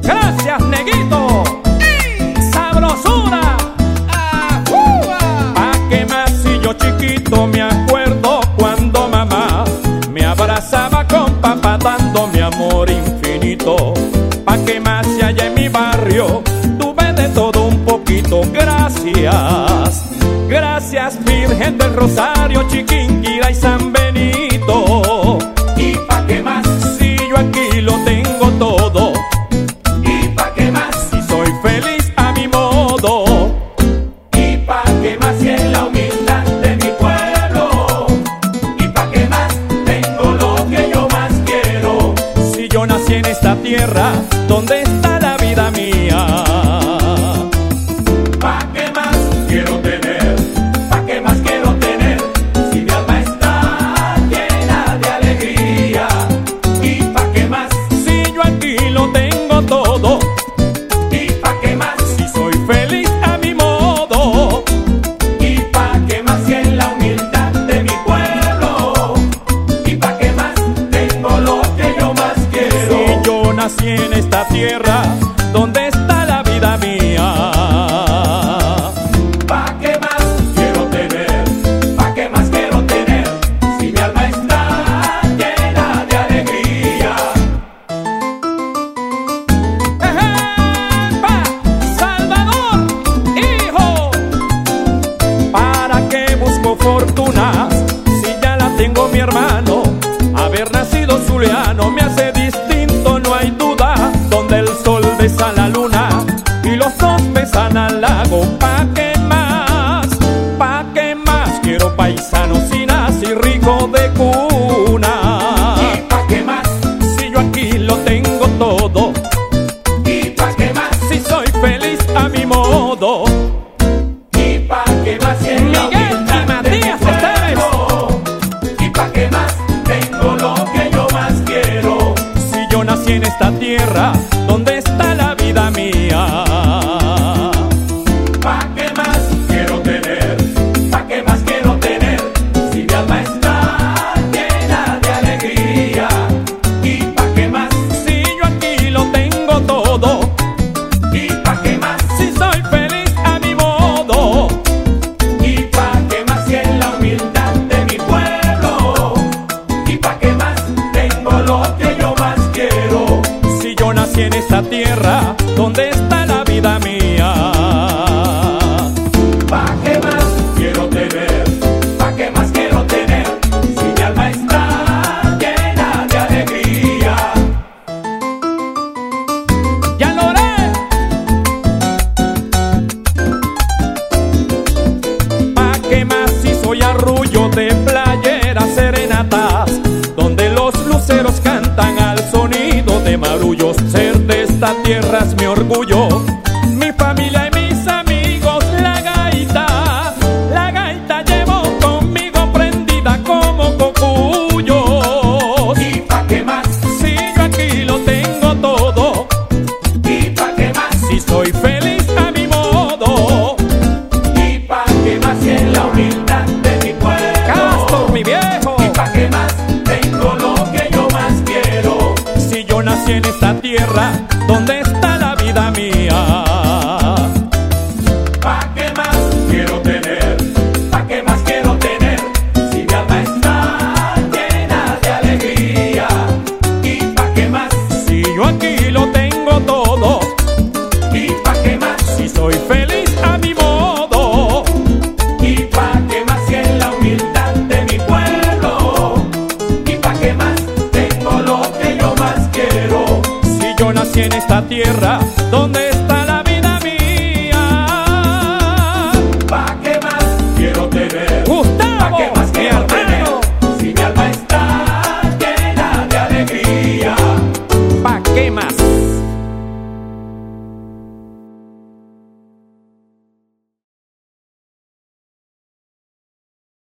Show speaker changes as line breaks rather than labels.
Gracias, neguito. Sabrosura. ¿Pa' qué más si yo chiquito me acuerdo cuando mamá me abrazaba con papá dándome amor infinito? ¿Pa' qué más si allá en mi barrio tuve de todo un poquito? Gracias, gracias Virgen del Rosario, Chiquinquirá y San Benito.
¿Y pa' qué más?
Si yo aquí lo tengo todo.
¿Y pa' qué más?
Si soy feliz a mi modo.
¿Y pa' qué más si es la humildad de mi pueblo? ¿Y pa' qué más? Tengo lo que yo más quiero.
Si yo nací en esta tierra, ¿dónde está la vida mía?
¿Pa' qué más quiero tener? ¿Pa' qué más quiero tener? Si mi alma está llena de alegría. ¿Y pa' qué más?
Si yo aquí lo tengo todo.
¿Y pa' qué más?
Si soy feliz a mi modo.
¿Y pa' qué más si es la humildad de mi pueblo? ¿Y pa' qué más? Tengo lo que yo más quiero.
Si yo nací en esta tierra, ¿dónde está la vida mía?
¿Pa' qué más quiero tener? ¿Pa' qué más quiero tener? Si mi alma está llena de alegría.
¡Ejepa! Salvador, hijo, ¿para qué busco fortunas si ya la tengo mi hermano? Haber nacido zuliano me hace distinto, no hay duda. Donde el sol besa a la luna y los dos besan al lago. ¿Pa' qué más? ¿Pa' qué más? Quiero paisano sin nací rico de cuna.
¿Y pa' qué más?
Si yo aquí lo tengo todo.
¿Y pa' qué más?
Si soy feliz a mi modo.
¿Y pa' qué más si es la
Miguel
humildad
y
de mi
Matías
pueblo? ¿Y pa' qué más? Tengo lo que yo más quiero.
Si yo nací en esta tierra, ¿dónde está la vida mía?
¿Pa' qué más quiero tener? ¿Pa' qué más quiero tener? Si mi alma está llena de alegría. ¿Y pa' qué más?
Si yo aquí lo tengo todo.
¿Y pa' qué más?
Si soy feliz a mi modo.
¿Y pa' qué más si es la humildad de mi pueblo? ¿Y pa' qué más? Tengo lo que yo más quiero.
Si yo nací en esta tierra, ¿dónde está la vida mía?
¿Pa' qué más quiero tener? ¿Pa' qué más quiero tener? Si mi alma está llena de alegría.
¡Ya lo haré! ¿Pa' qué más si soy arrullo de playeras serenatas, donde los luceros cantan al sonido de marullos? Ser de esta tierra es mi orgullo, mi familia y mis amigos. La gaita llevo conmigo prendida como cocuyos.
¿Y pa' qué más?
Si yo aquí lo tengo todo.
¿Y pa' qué más?
Si soy feliz a mi modo.
¿Y pa' qué más si es la humildad de mi pueblo?
Castor, mi viejo.
¿Y pa' qué más? Tengo lo que yo más quiero.
Si yo nací en esta tierra, ¿dónde está la vida mía?
¿Pa' qué más quiero tener? ¿Pa' qué más quiero tener? Si mi alma está llena de alegría. ¿Y pa' qué más?
Si yo aquí lo tengo todo.
¿Y pa' qué más?
Si soy feliz a mi modo.
¿Y pa' qué más si es la humildad de mi pueblo? ¿Y pa' qué más? Tengo lo que yo más quiero.
Si yo nací en esta tierra,